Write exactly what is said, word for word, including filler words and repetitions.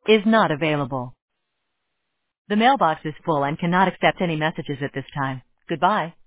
is not available. The mailbox is full and cannot accept any messages at this time. Goodbye.